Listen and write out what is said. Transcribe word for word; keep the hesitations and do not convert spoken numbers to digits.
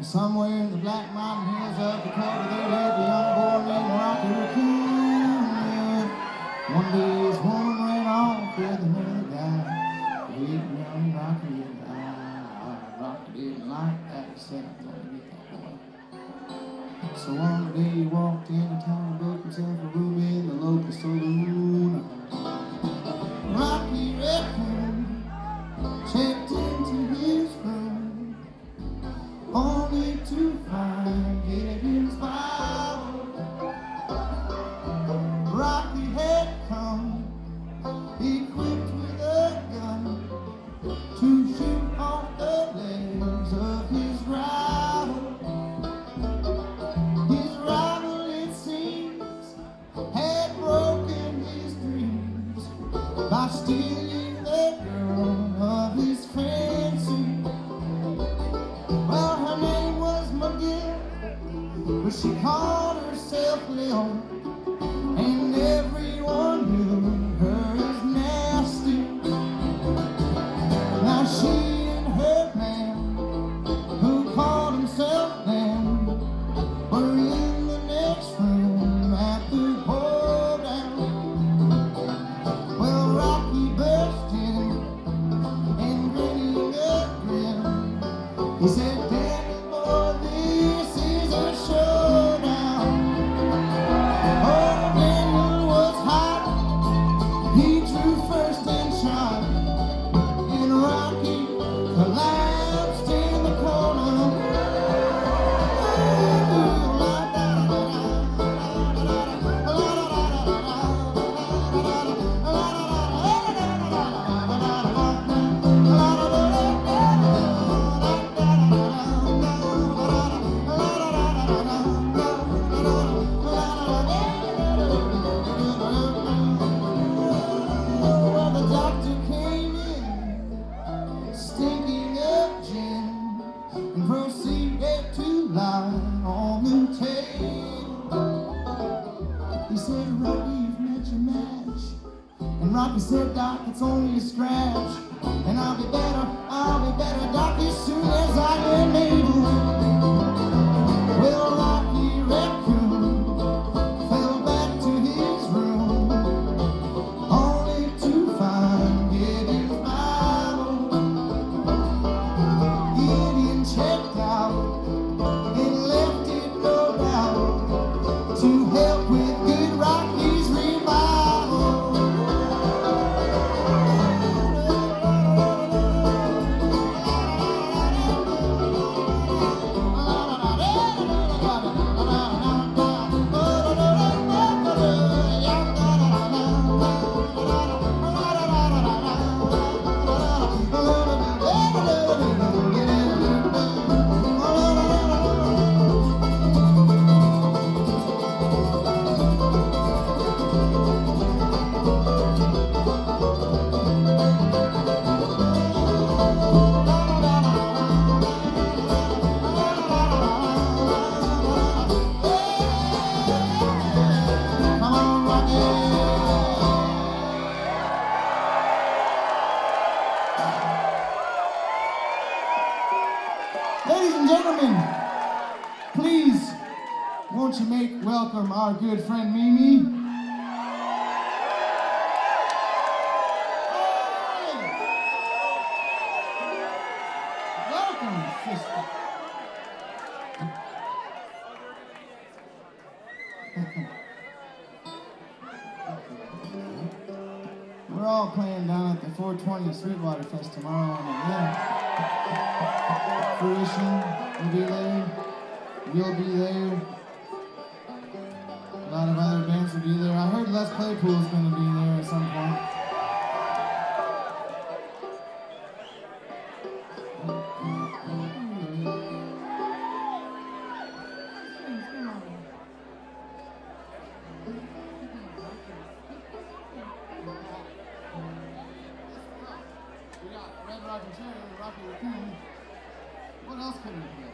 Somewhere in the Black Mountain Hills of Dakota, there lived a young boy named Rocky Raccoon. Yeah. One day his woman ran off with another guy. Big young Rocky and I. Rocky didn't like that. He said, I'm gonna get that boy. So one day he walked into town and booked himself a room in the local saloon. Rocky Raccoon checked into his room, only to find Gideon's Bible. Rocky had come equipped with a gun to shoot off the legs of his rival. His rival, it seems, had broken his dreams by stealing the girl of his fancy. Well, her name was McGill, but she called herself Leon, and everyone knew her as Nasty. Now she and her man, who called himself Dan, were in the next room at the hold down. Well, Rocky burst in and grinning a grin. He said, Danny boy, this is a showdown. Oh, Daniel was hot. He drew first and shot, and Rocky collapsed in the corner. Well, the doctor came in, stinking of gin, and proceeded to lie on the table. He said, Rocky, you've met your match. And Rocky said, Doc, it's only a scratch. And I'll be better, I'll be better, Doc, as soon as I am able. Well, Rocky Raccoon fell back to his room, only to find Gideon's Bible. Gideon checked out and left it, no doubt, to help with good Rocky's revival. Come on, Rocky. Ladies and gentlemen, please, won't you make welcome our good friend Mimi? Hey! Welcome, sister. We're all playing down at the four twenty Sweetwater Fest tomorrow, and yeah, Fruition will be there, you'll be there, a lot of other bands will be there. I heard Les Claypool's going to be there at some point. We got Red Rockin' Chair, Rocky Raccoon. What else can we play?